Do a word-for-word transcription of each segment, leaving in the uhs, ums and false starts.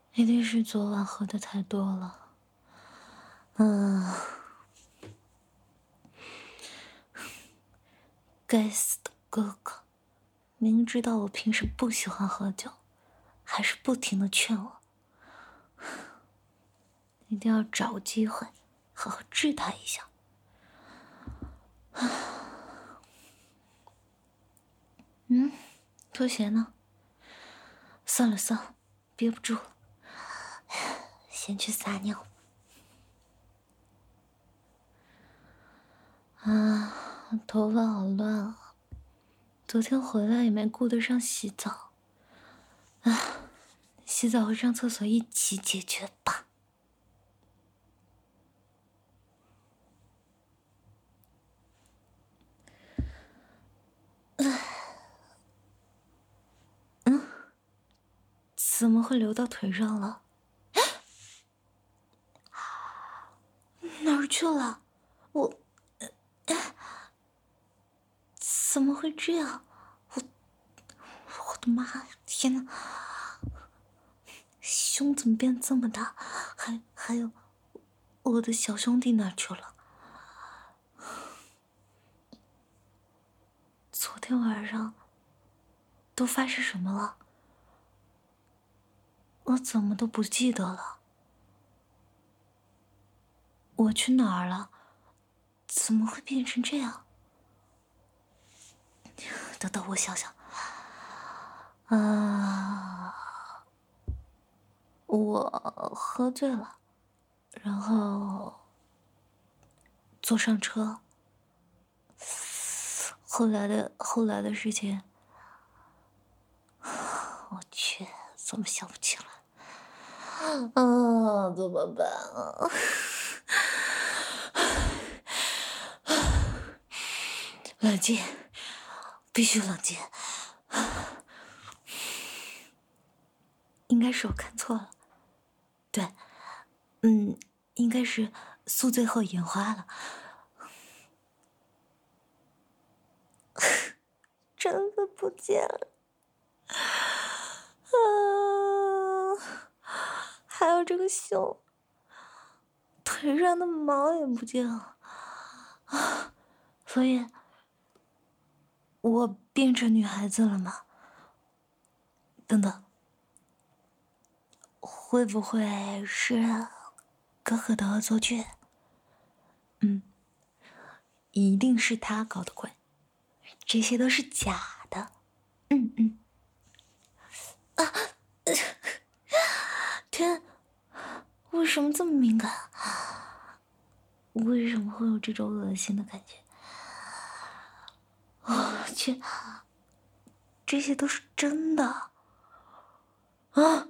一定是昨晚喝的太多了。嗯，该死的哥哥，明知道我平时不喜欢喝酒，还是不停的劝我，一定要找个机会好好治他一下。嗯，拖鞋呢？算了算了，憋不住了，先去撒尿。啊，头发好乱啊！昨天回来也没顾得上洗澡。啊，洗澡和上厕所一起解决吧。嗯，怎么会流到腿上了？哪儿去了？我，怎么会这样？我，我的妈呀！天哪，胸怎么变这么大？还还有，我的小兄弟哪儿去了？昨天晚上都发生什么了？我怎么都不记得了？我去哪儿了？怎么会变成这样？等等，我想想。啊，我喝醉了，然后坐上车。后来的后来的事情，我去，怎么想不起来？啊，怎么办啊？冷静，必须冷静。应该是我看错了，对，嗯，应该是宿醉后眼花了。真的不见了。啊，还有这个胸，腿上的毛也不见了。啊，所以，我变成女孩子了吗？等等，会不会是哥哥的恶作剧？嗯，一定是他搞的鬼，这些都是假的。嗯嗯。啊，天，为什么这么敏感？为什么会有这种恶心的感觉？我去，这些都是真的啊！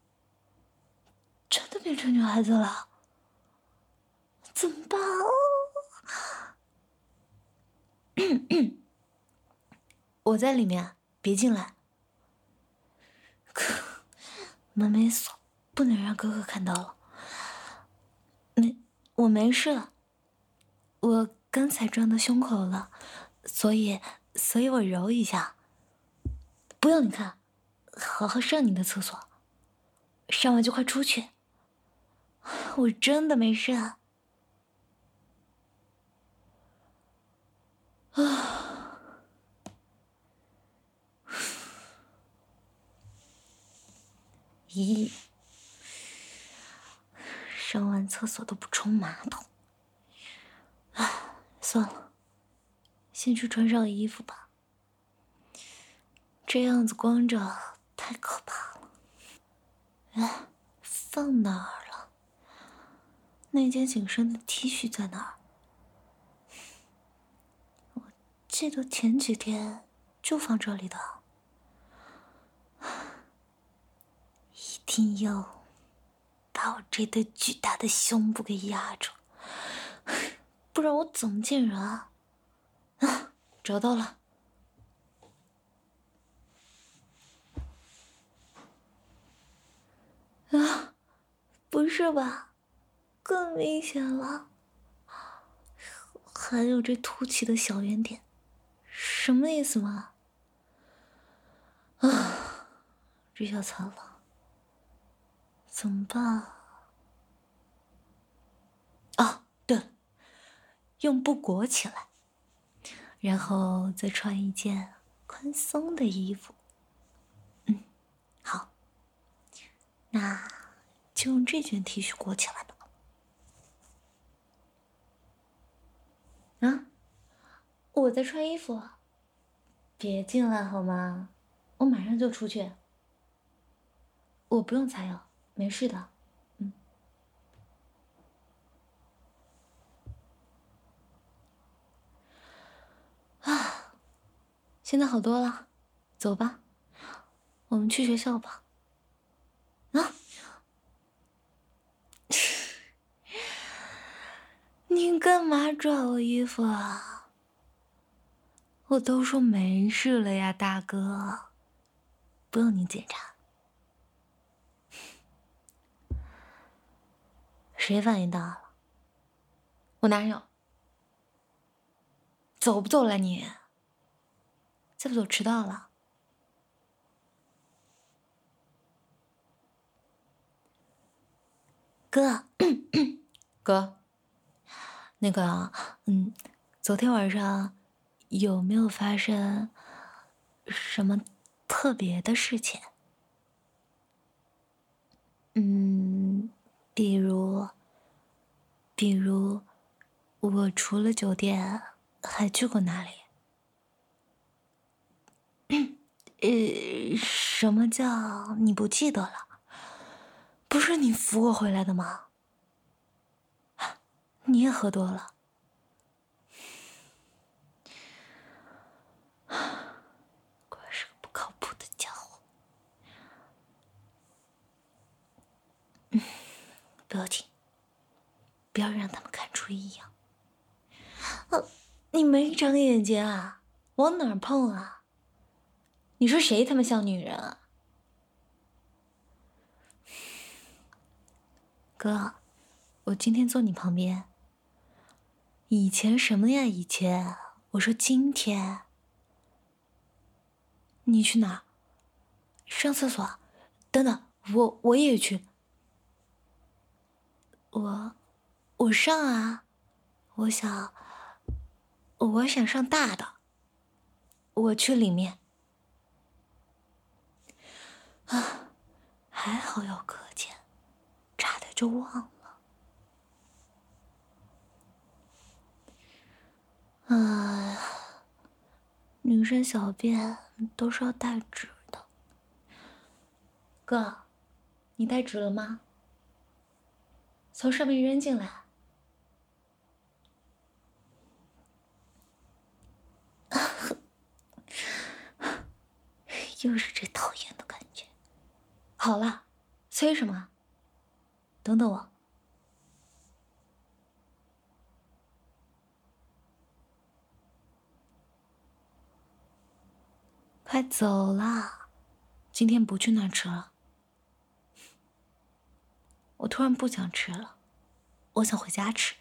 真的变成女孩子了，怎么办啊？我在里面，别进来。门没锁，不能让哥哥看到了。没，我没事。我刚才撞到胸口了，所以，所以我揉一下。不用你看，好好上你的厕所，上完就快出去。我真的没事啊。啊，咦，上完厕所都不冲马桶。唉，算了，先去穿上衣服吧。这样子光着太可怕了。哎，放哪儿了？那件紧身的 T 恤在哪儿？我记得前几天就放这里的。一定要把我这对巨大的胸部给压住，不然我怎么见人啊？啊，找到了。啊，不是吧？更明显了，还有这凸起的小圆点，什么意思嘛？啊，这下惨了， 怎么办？哦，对了，用布裹起来，然后再穿一件宽松的衣服。嗯，好，那就用这件 T 恤裹起来吧。啊，我在穿衣服，别进来好吗？我马上就出去。我不用擦药，没事的。嗯。啊，现在好多了，走吧，我们去学校吧。啊！你干嘛拽我衣服啊？我都说没事了呀，大哥，不用你检查。谁反应大了？我哪有？走不走了你？再不走迟到了。哥，哥，那个，嗯，昨天晚上有没有发生什么特别的事情？嗯，比如，比如，我除了酒店还去过哪里？呃，什么叫你不记得了？不是你扶我回来的吗？你也喝多了。果然是个不靠谱的家伙。嗯，不要紧，不要让他们看出异样。啊，你没长眼睛啊？往哪儿碰啊？你说谁他妈像女人啊？哥，我今天坐你旁边。以前什么呀？以前我说今天。你去哪？上厕所？等等，我我也去。我我上啊，我想我想上大的。我去里面。啊，还好有隔间，差点就忘了。啊，女生小便都是要带纸的。哥，你带纸了吗？从上面扔进来。又是这讨厌的感觉。好了，催什么？等等我。快走啦！今天不去那儿吃了。我突然不想吃了，我想回家吃。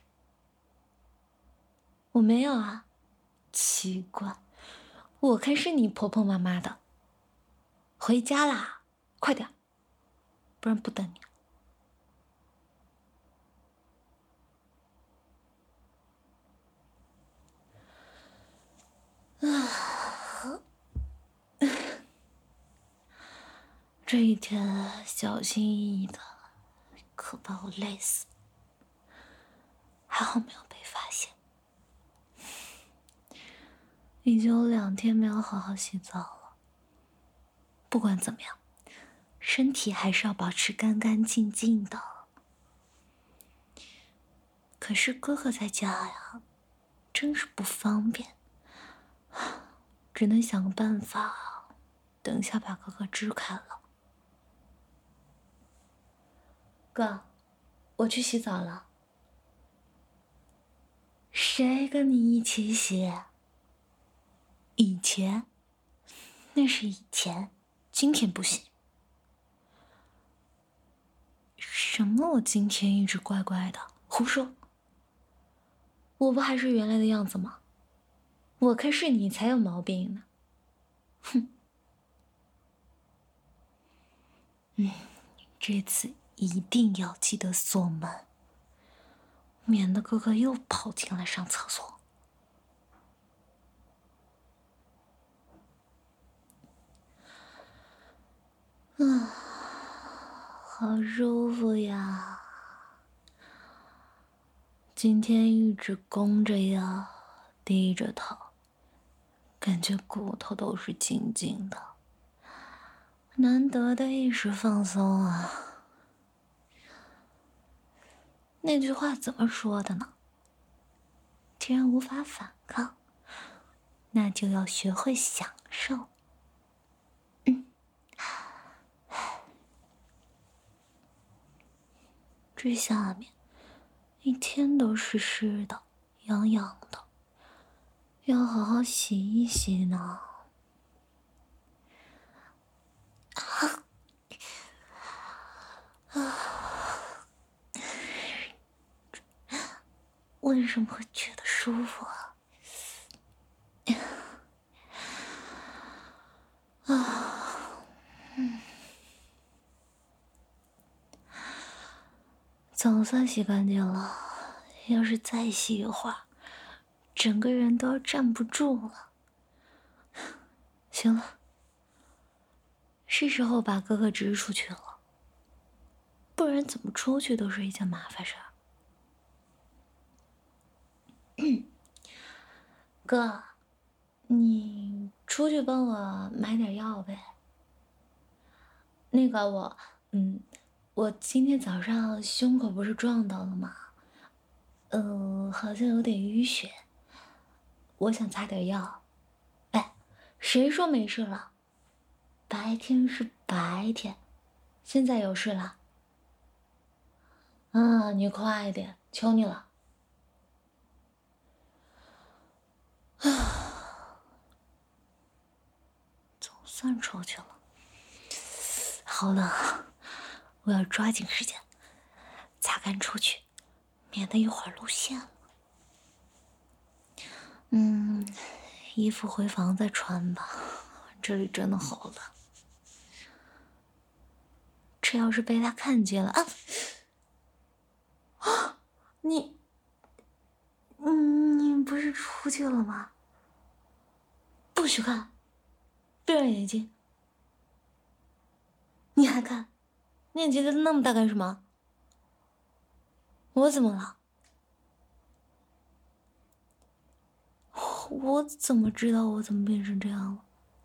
我没有啊，奇怪，我看是你婆婆妈妈的。回家啦，快点，不然不等你了。啊，这一天小心翼翼的，可把我累死。还好没有被发现。已经有两天没有好好洗澡了。不管怎么样，身体还是要保持干干净净的。可是哥哥在家呀，真是不方便，只能想个办法，等一下把哥哥支开了。哥，我去洗澡了。谁跟你一起洗？以前，那是以前，今天不行。什么？我今天一直怪怪的？胡说！我不还是原来的样子吗？我看是你才有毛病呢。哼。嗯，这次一定要记得锁门，免得哥哥又跑进来上厕所。啊，好舒服呀！今天一直弓着腰，低着头，感觉骨头都是紧紧的，难得的一时放松啊。那句话怎么说的呢？既然无法反抗，那就要学会享受。嗯，这下面一天都湿湿的、痒痒的，要好好洗一洗呢。啊啊！为什么会觉得舒服啊？啊，嗯，总算洗干净了。要是再洗一会儿，整个人都要站不住了。行了，是时候把哥哥支出去了，不然怎么出去都是一件麻烦事儿。哥，你出去帮我买点药呗。那个我，嗯，我今天早上胸口不是撞到了吗？呃，好像有点淤血，我想擦点药。哎，谁说没事了？白天是白天，现在有事了？啊，你快一点，求你了。啊，总算出去了。好冷，我要抓紧时间擦干出去，免得一会儿露馅了。嗯，衣服回房再穿吧，这里真的好冷。这要是被他看见了啊！啊，你，嗯，你不是出去了吗？不许看，闭上眼睛。你还看？你眼睛瞪那么大干什么？我怎么了？我怎么知道我怎么变成这样了？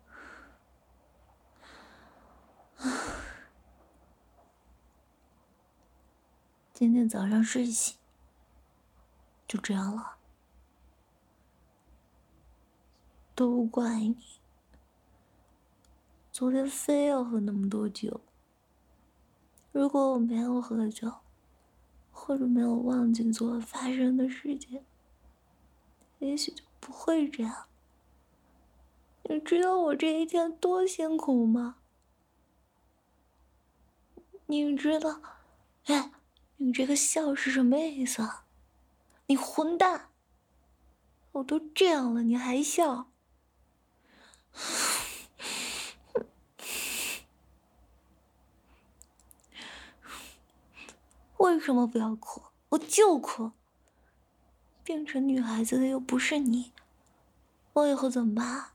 今天早上睡醒就这样了，都怪你，昨天非要喝那么多酒。如果我没有喝酒，或者没有忘记昨晚发生的事情，也许就不会这样。你知道我这一天多辛苦吗？你知道，哎，你这个笑是什么意思啊？你混蛋！我都这样了，你还笑？为什么不要哭？我就哭。变成女孩子的又不是你，我以后怎么办？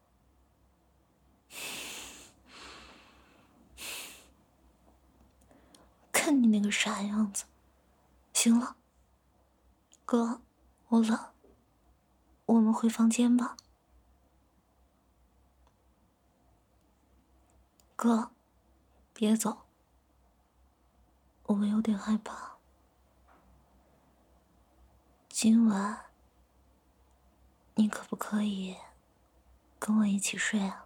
看你那个傻样子。行了，哥，我冷，我们回房间吧。哥，别走，我有点害怕。今晚你可不可以跟我一起睡啊？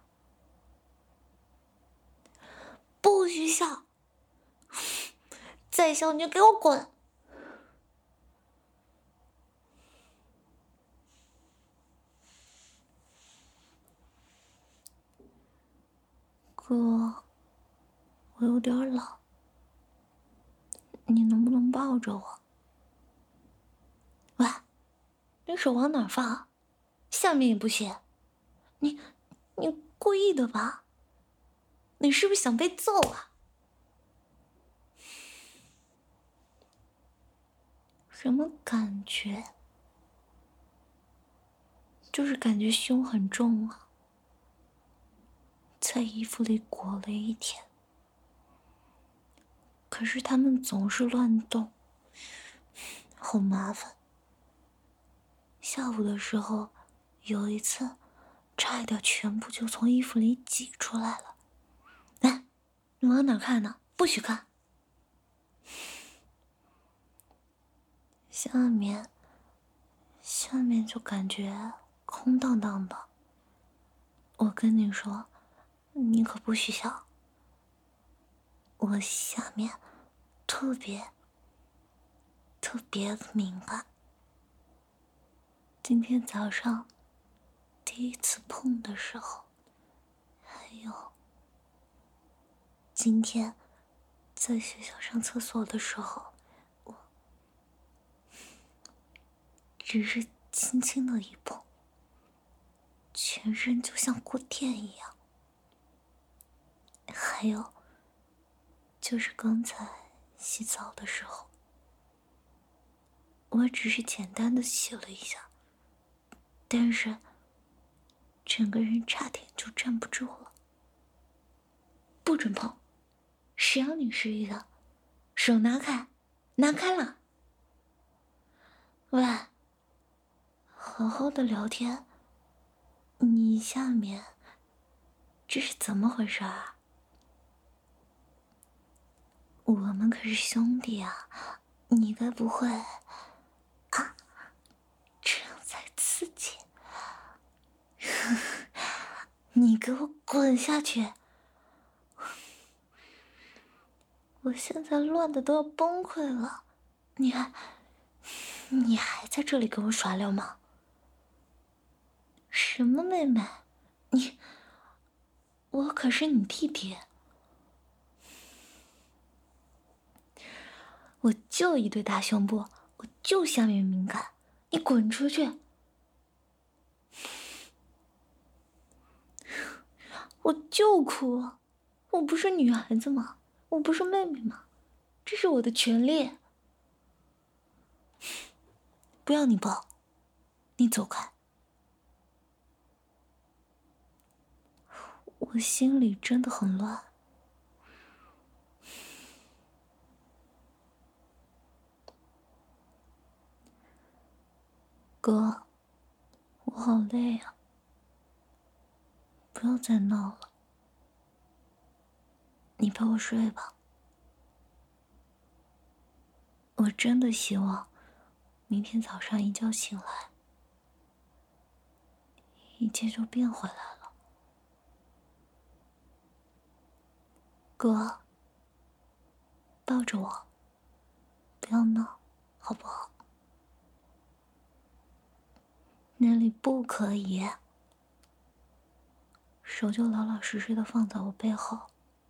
不许笑！再笑你就给我滚！哥，我有点冷，你能不能抱着我？喂，你手往哪放？下面也不行。你，你故意的吧？你是不是想被揍啊？ 什么感觉？就是感觉胸很重啊，在衣服里裹了一天，可是他们总是乱动，好麻烦。下午的时候，有一次，差一点全部就从衣服里挤出来了。哎，你往哪看呢？不许看。下面，下面就感觉空荡荡的。我跟你说，你可不许想。我下面特别特别的敏感。今天早上第一次碰的时候，还有今天在学校上厕所的时候，我只是轻轻的一碰，全身就像过电一样。还有就是刚才洗澡的时候，我只是简单的洗了一下，但是整个人差点就站不住了。不准碰，谁让你失忆的？手拿开，拿开了。喂，好好的聊天，你下面这是怎么回事啊？我们可是兄弟啊，你该不会啊？这样才刺激。你给我滚下去！我现在乱的都要崩溃了，你还你还在这里给我耍流氓？什么妹妹？你我可是你弟弟，我就一对大胸部，我就下面敏感，你滚出去！我就哭，我不是女孩子吗？我不是妹妹吗？这是我的权利。不要你抱，你走开。我心里真的很乱。哥，我好累啊，不要再闹了，你陪我睡吧。我真的希望明天早上一觉醒来，一切就变回来了。哥，抱着我，不要闹，好不好？那里不可以，手就老老实实的放在我背后。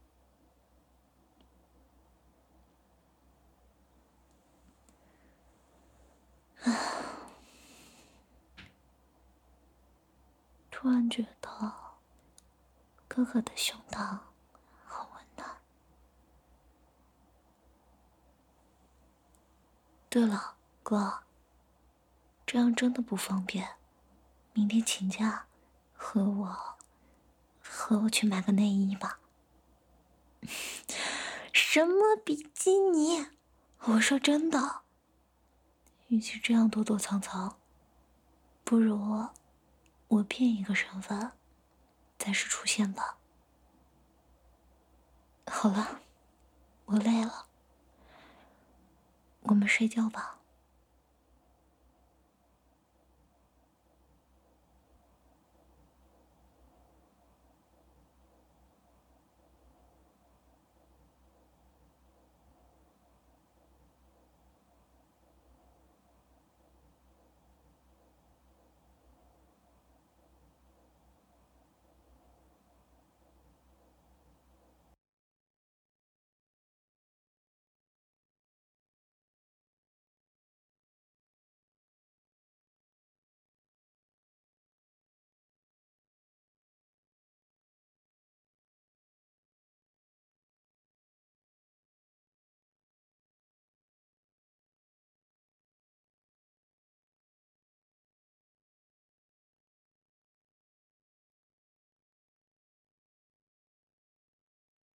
突然觉得哥哥的胸膛好温暖。对了，哥，这样真的不方便，明天请假，和我和我去买个内衣吧。什么比基尼？我说真的。与其这样躲躲藏藏，不如我变一个身份，暂时出现吧。好了，我累了，我们睡觉吧。